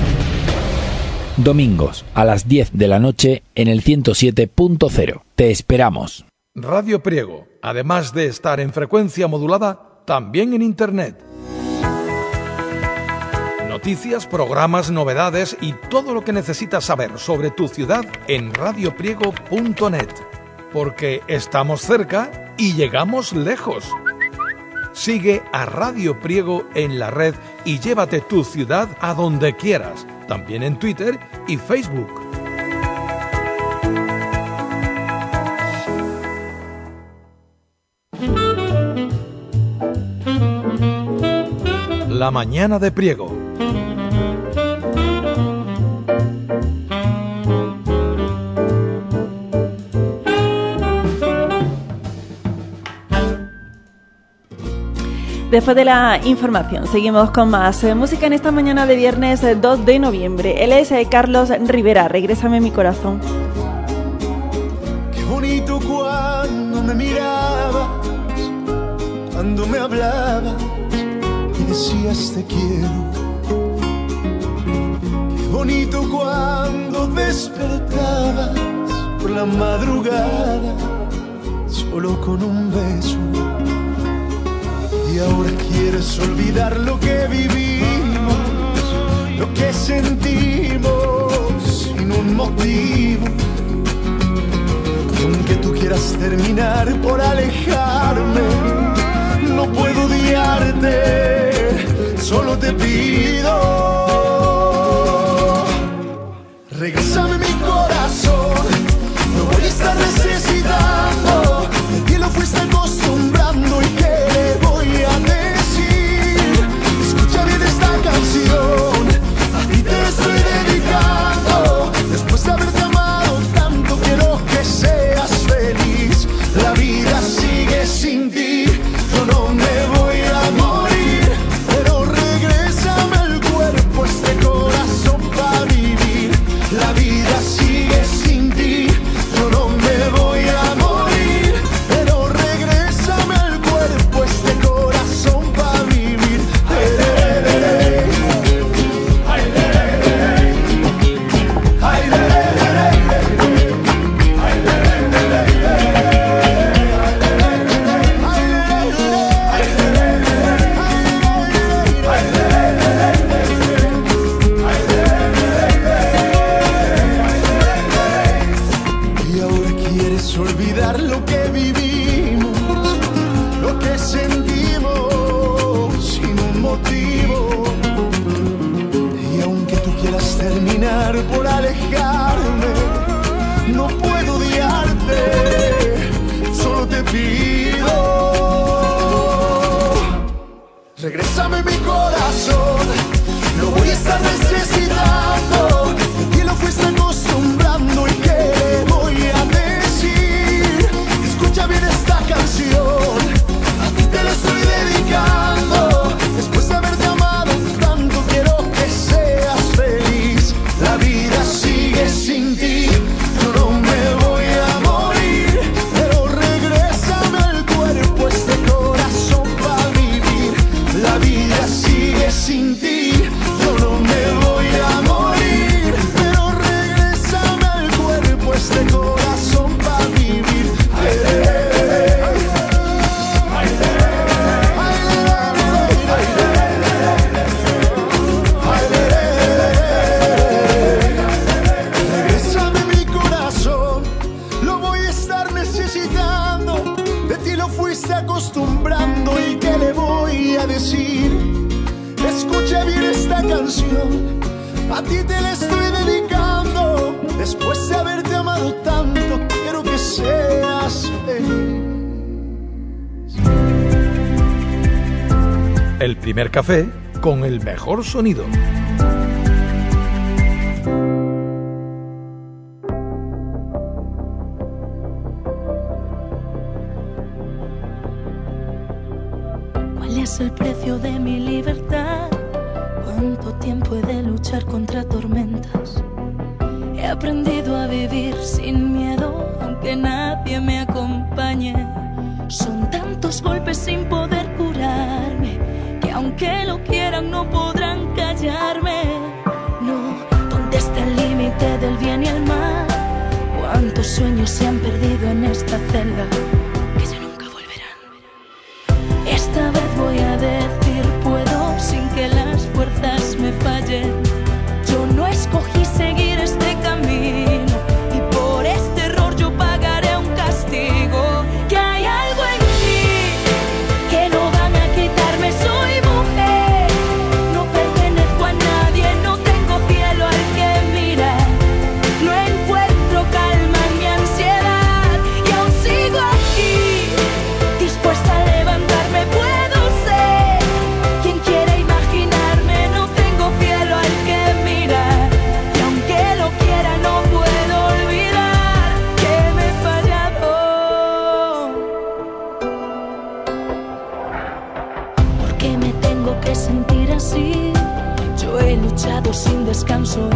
Domingos a las 10 de la noche en el 107.0. Te esperamos. Radio Priego, además de estar en frecuencia modulada, también en Internet. noticias, programas, novedades y todo lo que necesitas saber sobre tu ciudad en radiopriego.net. Porque estamos cerca y llegamos lejos. Sigue a Radio Priego en la red y llévate tu ciudad a donde quieras, también en Twitter y Facebook. La mañana de Priego. Después de la información, seguimos con más música en esta mañana de viernes 2 de noviembre. Él es Carlos Rivera, Regrésame mi corazón. Qué bonito cuando me mirabas, cuando me hablabas y decías te quiero. Qué bonito cuando despertabas por la madrugada, solo con un beso. Y ahora quieres olvidar lo que vivimos, lo que sentimos, sin un motivo. Y aunque tú quieras terminar por alejarme, no puedo odiarte, solo te pido. Regrésame mi corazón, no voy a estar necesitando. De ti lo fuiste acostumbrando y que le voy a decir. Escucha bien esta canción, a ti te la estoy dedicando. Después de haberte amado tanto, quiero que seas feliz. La vida sigue sin ti, yo no me voy a morir, pero regrésame el cuerpo, este corazón para vivir. La vida sigue sin ti, yo no me voy a morir, pero regrésame el cuerpo, este corazón para vivir. Y ahora quieres olvidar lo que vivimos, lo que sentimos, sin un motivo. Y aunque tú quieras terminar por alejarme, no puedo odiarte, solo te pido. Regrésame mi corazón, lo voy a estar necesitando. Y lo fuiste acostumbrando y que le voy a decir. Escucha bien esta canción, a ti te la estoy dedicando. Después de haberte amado tanto, quiero que seas feliz. La vida sigue sin ti, yo no me voy a morir, pero regrésame el cuerpo, este corazón para vivir. La vida sigue sin ti, yo no me voy a morir, pero regrésame el cuerpo, este corazón para vivir. Regrésame mi corazón, lo voy a estar necesitando. De ti lo fuiste acostumbrando y qué le voy a decir. Escucha bien esta canción, a ti te la estoy dedicando. Después de haberte amado tanto, quiero que seas feliz. El primer café con el mejor sonido. ¿Cuál es el precio de mi libertad? ¿Cuánto tiempo he de luchar contra tormentas? He aprendido a vivir sin miedo, aunque nadie me acompañe. Son tantos golpes sin poder curarme, que aunque lo quieran no podrán callarme. No, ¿dónde está el límite del bien y el mal? ¿Cuántos sueños se han perdido en esta celda que ya nunca volverán? Esta vez voy a decir puedo sin que las fuerzas me fallen.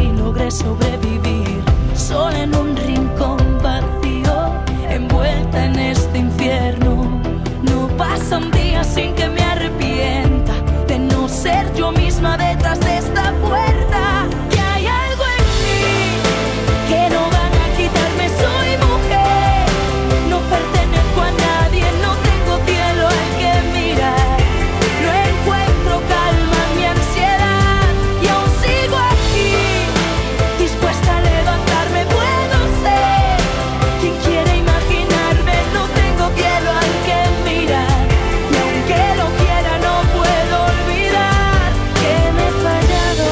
y logré sobrevivir, sola en un rincón vacío, envuelta en este infierno. No pasa un día sin que me arrepienta de no ser yo misma detrás de esta puerta. Que hay algo en mí que no van a quitarme, soy mujer, no pertenezco a nadie, no tengo cielo al que mirar, no encuentro calma en mi ansiedad y aún sigo aquí, dispuesta a levantarme, puedo ser quien quiere imaginarme, no tengo cielo al que mirar y aunque lo quiera no puedo olvidar que me he fallado.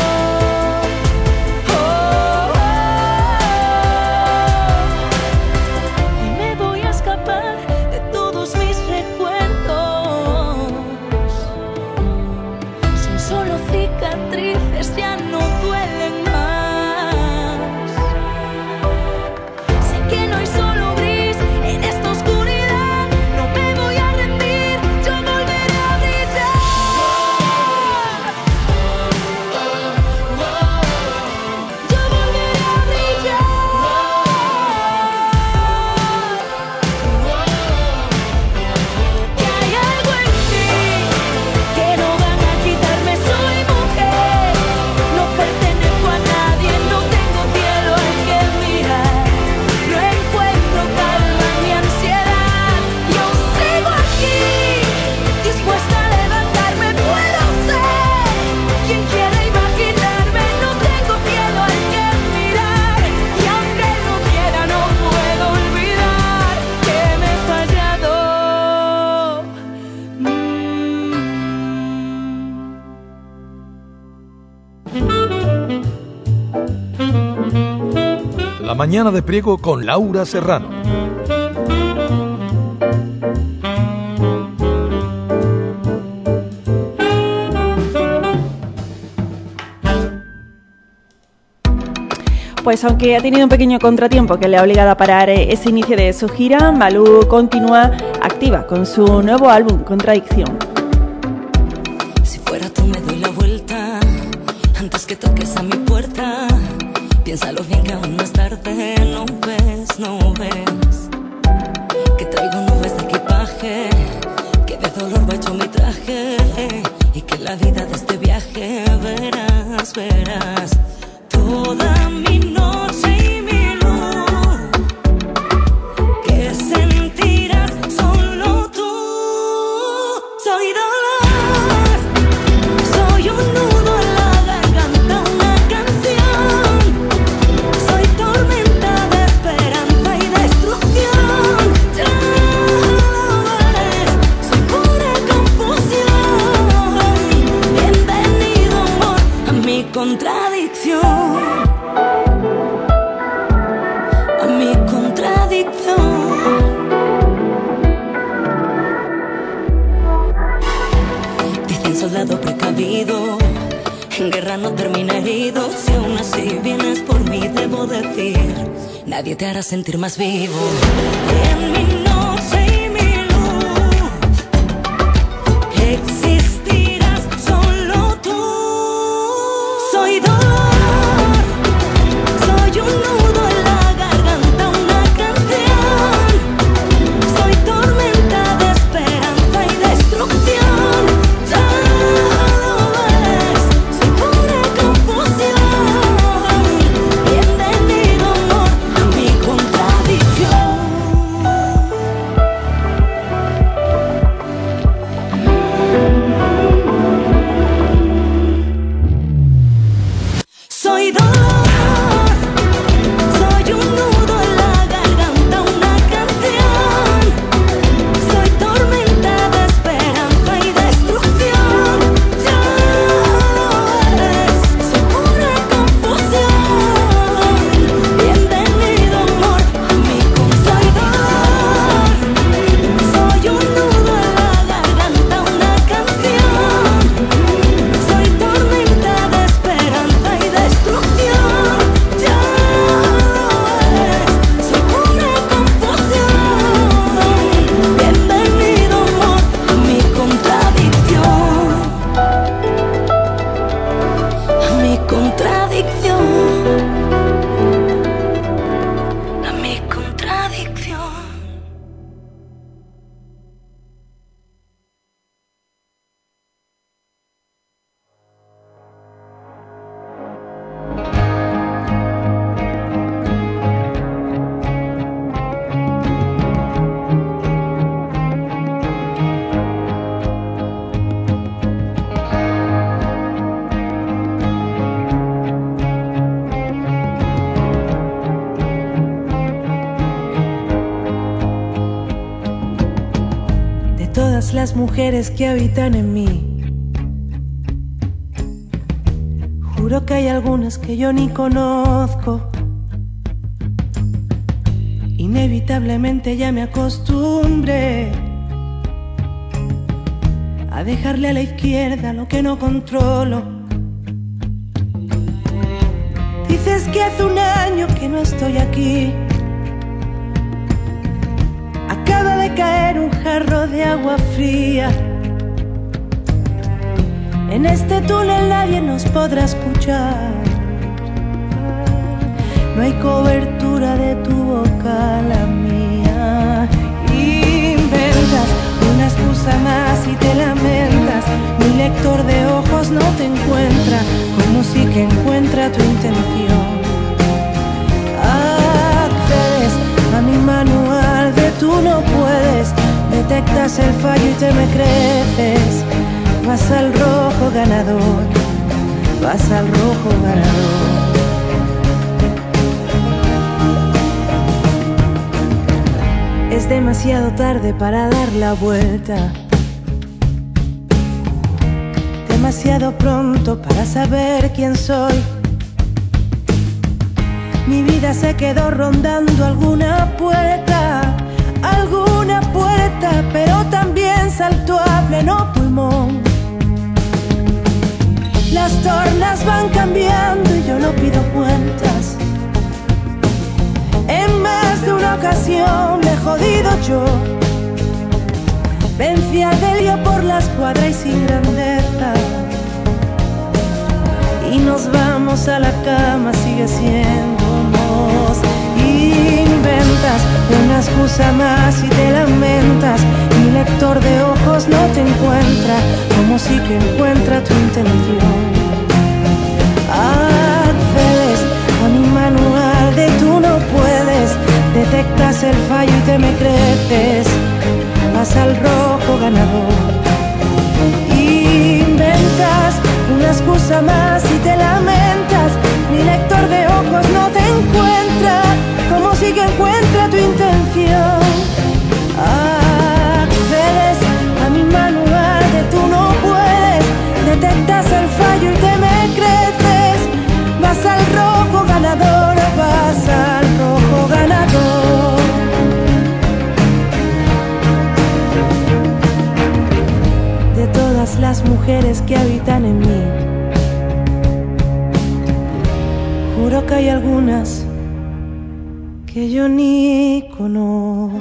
Y me voy a escapar de todos mis recuerdos. Son solo cicatrices, ya no duelen más. Sé que no hay solo gris en esta oscuridad. No me voy a rendir, yo volveré a brillar. Yo volveré a brillar. Que hay algo en mí que no van a quitarme, soy mujer, no pertenezco a nadie, no tengo cielo al que mirar, no encuentro calma en mi ansiedad y aún sigo aquí, dispuesta a levantarme, puedo ser quien quiera imaginarme, no tengo cielo al que mirar y aunque no quiera no puedo olvidar que me he fallado. La mañana de Priego con Laura Serrano. Pues aunque ha tenido un pequeño contratiempo que le ha obligado a parar ese inicio de su gira, Malú continúa activa con su nuevo álbum, Contradicción. Si fuera tú me doy la vuelta antes que toques a mi puerta. Piénsalo bien que aún no es tarde. No ves, no ves que traigo nubes de equipaje, que de dolor va hecho mi traje y que la vida de este viaje verás, verás toda mi noche y mi luz, que sentirás solo tú. Soy dolor, soy un nudo en la garganta, una canción, soy tormenta de esperanza y destrucción. Ya lo ves, soy pura confusión. Bienvenido amor a mi contradicción. A mi contradicción. Dicen soldado precavido, en guerra no termina herido. Si aún así vienes por mí, debo decir, nadie te hará sentir más vivo. En mi noche y mi luz existirás solo tú. Soy dolor, soy un nudo en la garganta, una canción, soy tormenta de esperanza y destrucción. Ya lo ves, soy pura confusión. Bienvenido amor a mi contradicción. todas las mujeres que habitan en mí. Juro que hay algunas que yo ni conozco. Inevitablemente ya me acostumbré a dejarle a la izquierda lo que no controlo. Dices que hace un año que no estoy aquí. Acaba de caer un jarro de agua fría. En este túnel nadie nos podrá escuchar. No hay cobertura de tu boca, la mía. Inventas una excusa más y te lamentas. Mi lector de ojos no te encuentra, como si que encuentra tu intención. Accedes a mi manual de tú no puedes. Detectas el fallo y te me creces. Vas al rojo ganador, vas al rojo ganador. Es demasiado tarde para dar la vuelta, demasiado pronto para saber quién soy. Mi vida se quedó rondando alguna puerta, pero también saltó a pleno pulmón. Las tornas van cambiando y yo no pido cuentas. En más de una ocasión me he jodido yo. Vencí al delio por la escuadra y sin grandeza. Y nos vamos a la cama, sigue siendo vos. Inventas una excusa más y te lamentas. Mi lector de ojos no te encuentra, como si que encuentra tu intención. Accedes a mi manual de tú no puedes. Detectas el fallo y te me creces. Vas al rojo ganador. Inventas una excusa más y te lamentas. Mi lector de ojos no te encuentra, como si que encuentra tu intención. Accedes a mi manual de tú no puedes. Detectas el fallo y te me creces. Vas al rojo ganador, vas al rojo ganador. De todas las mujeres que habitan en mí, juro que hay algunas que yo ni conozco.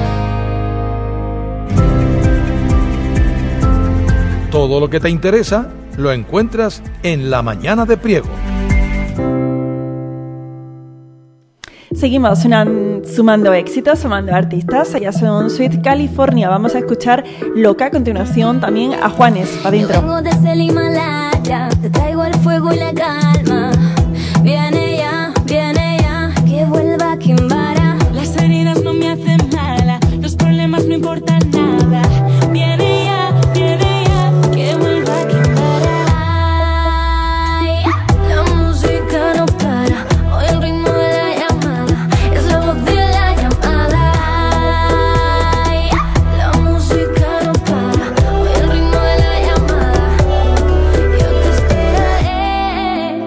Todo lo que te interesa lo encuentras en La Mañana de Priego. Seguimos sumando éxitos, sumando artistas. Allá son Sweet California. Vamos a escuchar Loca a continuación, también a Juanes, para adentro. Vengo desde el Himalaya, te traigo el fuego y la calma. Viene ya, que vuelva Kimbara. Las heridas no me hacen mala, los problemas no importan nada. Viene ya, que vuelva Kimbara. Ay, la música no para, hoy el ritmo de la llamada es la voz de la llamada. Ay, la música no para, hoy el ritmo de la llamada. Yo te esperaré.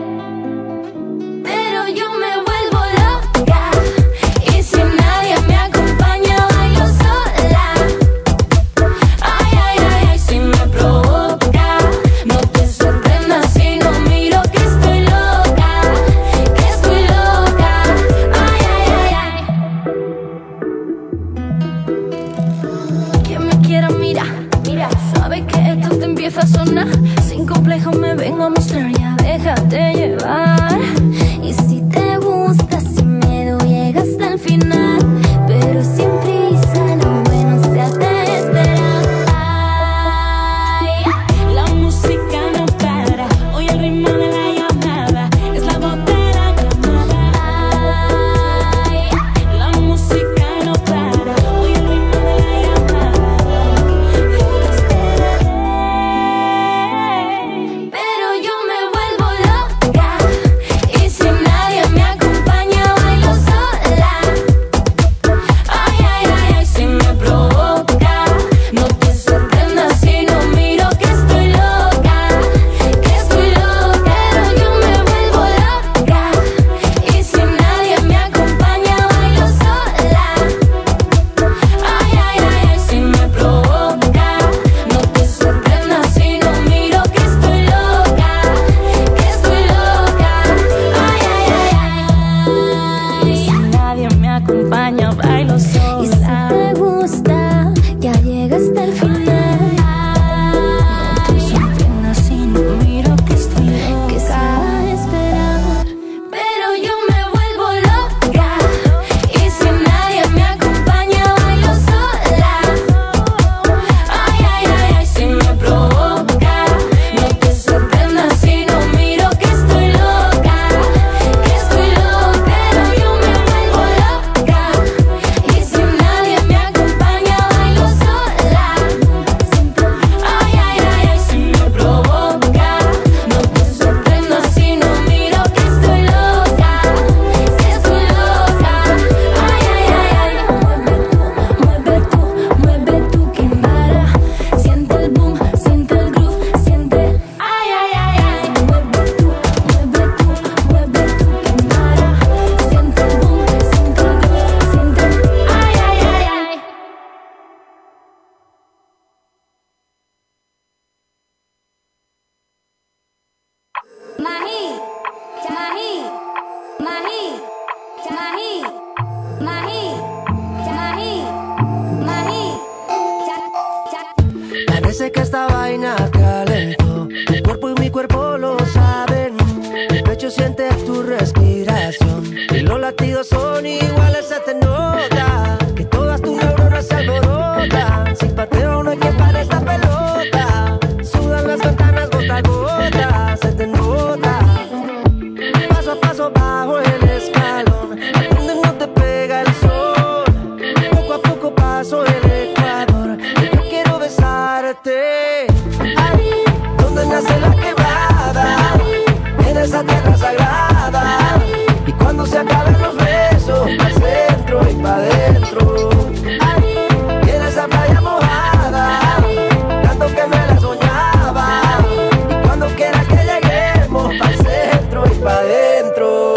Desde que esta vaina calentó, tu cuerpo y mi cuerpo lo saben. Mi pecho siente tu respiración y los latidos son iguales, se te nota que todas tus neuronas se alborotan. Sin pateo no hay quien pare esta pelota. Sudan las ventanas gota a gota, se te nota. Paso a paso bajo el escalón, a donde no te pega el sol. Poco a poco paso el ecuador y yo quiero besarte. Ahí donde nace la quebrada, en esa tierra sagrada. Y cuando se acaben los besos, al centro y pa' dentro. Ahí en esa playa mojada, tanto que me la soñaba. Y cuando quiera que lleguemos, al centro y pa' dentro.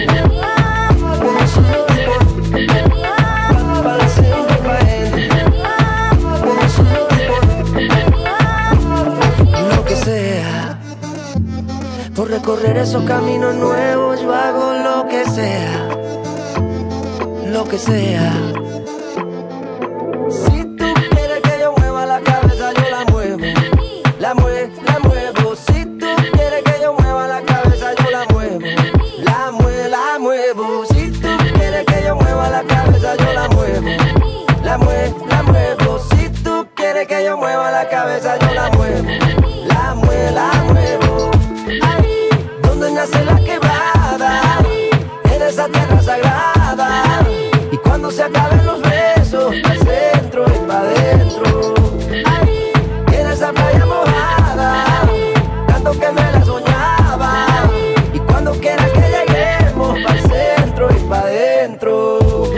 Lo que sea, por recorrer esos caminos nuevos, yo hago lo que sea, lo que sea. Si tú quieres que yo mueva la cabeza, yo la muevo, la muevo. Si tú quieres que yo mueva la cabeza, yo la muevo, la muevo. Si tú quieres que yo mueva la cabeza, yo la muevo, la muevo. Si tú quieres que yo mueva la cabeza, yo la muevo, la muevo. Ahí donde nace la quebrada, en esa tierra sagrada. Y cuando se acaben los besos, al centro y pa' dentro. Ahí en esa playa mojada, tanto que me la soñaba. Y cuando quiera que lleguemos, al centro y pa' dentro.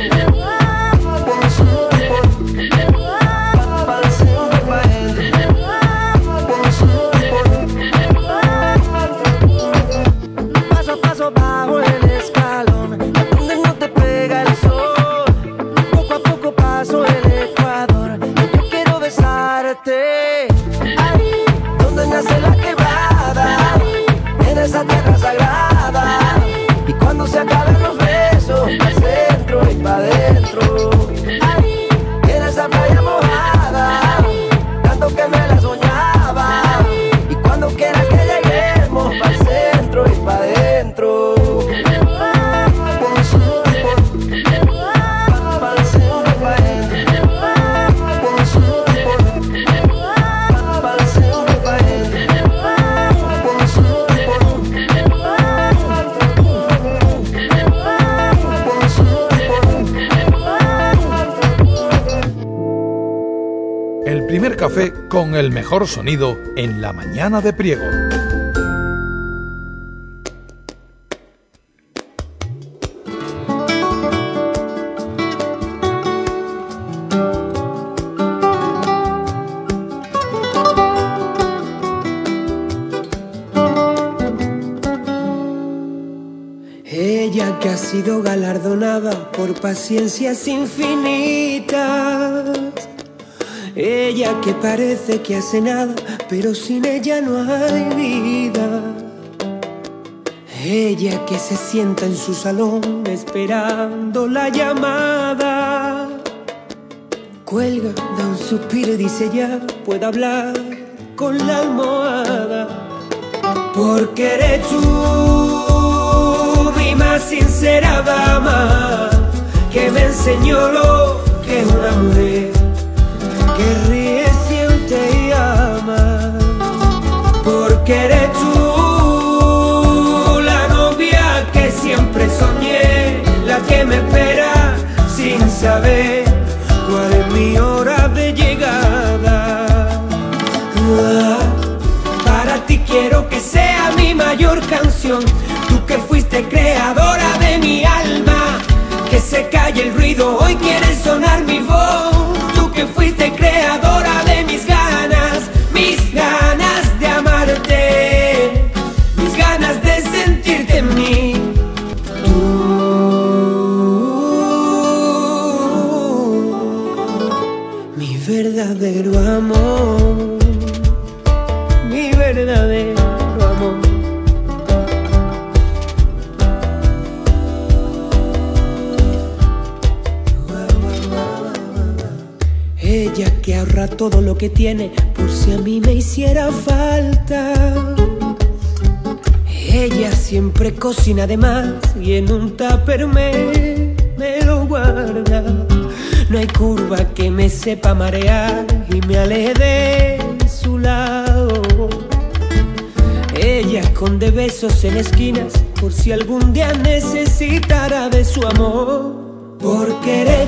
Paso a paso bajo el escalón, a donde no te pega el sol. Poco a poco paso el ecuador, yo quiero besarte. Ahí donde nace la quebrada, en esa tierra sagrada. Y cuando se acaben los besos, al centro y pa' dentro. Ahí en esa playa mojada, tanto que me la soñaba. Y cuando quiera que lleguemos, al centro y pa' dentro. El primer café con el mejor sonido en la mañana de Priego. Ella que ha sido galardonada por paciencias infinitas. Ella que parece que hace nada, pero sin ella no hay vida. Ella que se sienta en su salón esperando la llamada. Cuelga, da un suspiro y dice ya puedo hablar con la almohada. Porque eres tú mi más sincera dama, que me enseñó lo que es una mujer que ríe, siente y ama. Porque eres tú la novia que siempre soñé, la que me espera sin saber cuál es mi hora de llegada. Para ti quiero que sea mi mayor canción, tú que fuiste creadora de mi alma. Que se calle el ruido, hoy quiere sonar mi voz. Tú que fuiste creadora de mis ganas de amarte, mis ganas de sentirte en mí. Tú, mi verdadero amor, mi verdadero amor. Ella que ahorra todo lo que tiene por si a mí me hiciera falta. Ella siempre cocina de más y en un tupper me lo guarda. No hay curva que me sepa marear y me aleje de su lado. Ella esconde besos en esquinas por si algún día necesitara de su amor. Porque eres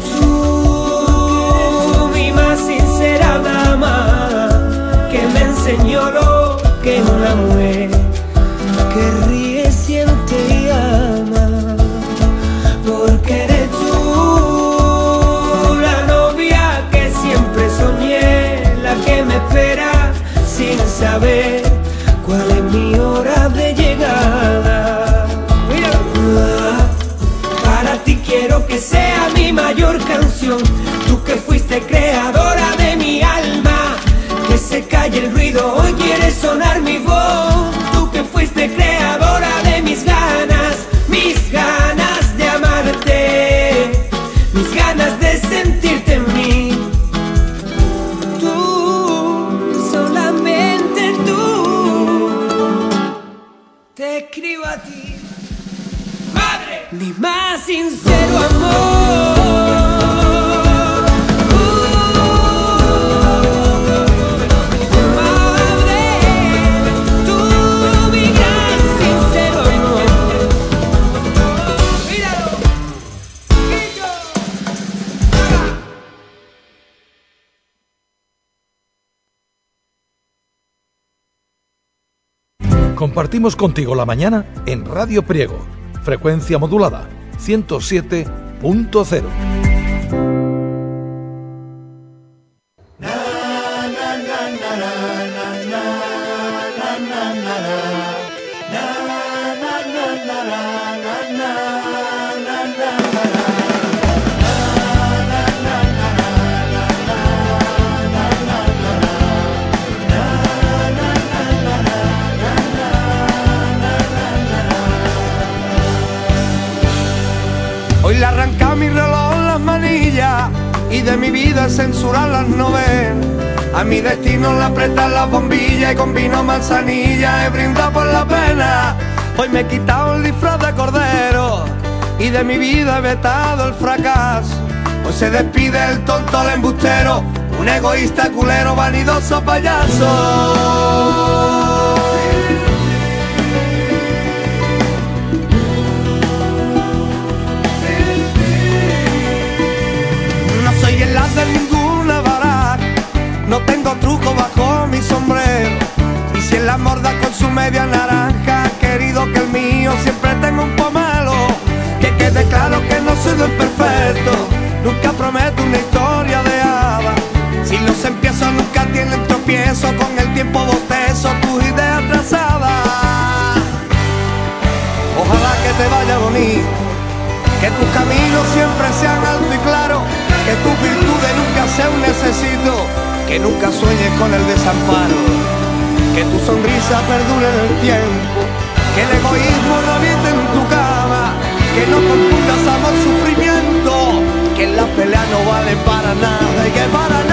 tú, mi más sincera dama, que me enseñó lo que es una mujer que ríe, siente y ama. Porque eres tú, la novia que siempre soñé, la que me espera sin saber cuál es mi hora de llegada. Para ti quiero que sea mi mayor canción, tú que fuiste creadora de mi alma. Que se calle el ruido, hoy quiere sonar mi voz. Tú que fuiste creadora de mis ganas de amarte, mis ganas de sentirte en mí. Tú, solamente tú. Te escribo a ti, madre, mi más sincero amor. Compartimos contigo la mañana en Radio Priego, frecuencia modulada 107.0. Hoy le arranca mi reloj las manillas y de mi vida censurar las novelas. A mi destino le apretan las bombillas y con vino manzanilla he brindado por la pena. Hoy me he quitado el disfraz de cordero y de mi vida he vetado el fracaso. Hoy se despide el tonto, el embustero, un egoísta culero, vanidoso payaso. De ninguna baraja, no tengo truco bajo mi sombrero. Y si el amor da con su media naranja, querido que el mío siempre tengo un pomelo. Que quede claro que no soy del perfecto, nunca prometo una historia de hadas. Si los empiezo nunca tienen tropiezo, con el tiempo bostezo tus ideas trazadas. Ojalá que te vaya bonito, que tus caminos siempre sean alto y claro, que tus virtudes nunca sean un necesito, que nunca sueñes con el desamparo, que tu sonrisa perdure en el tiempo, que el egoísmo no habite en tu cama, que no confundas amor, sufrimiento, que la pelea no vale para nada y que para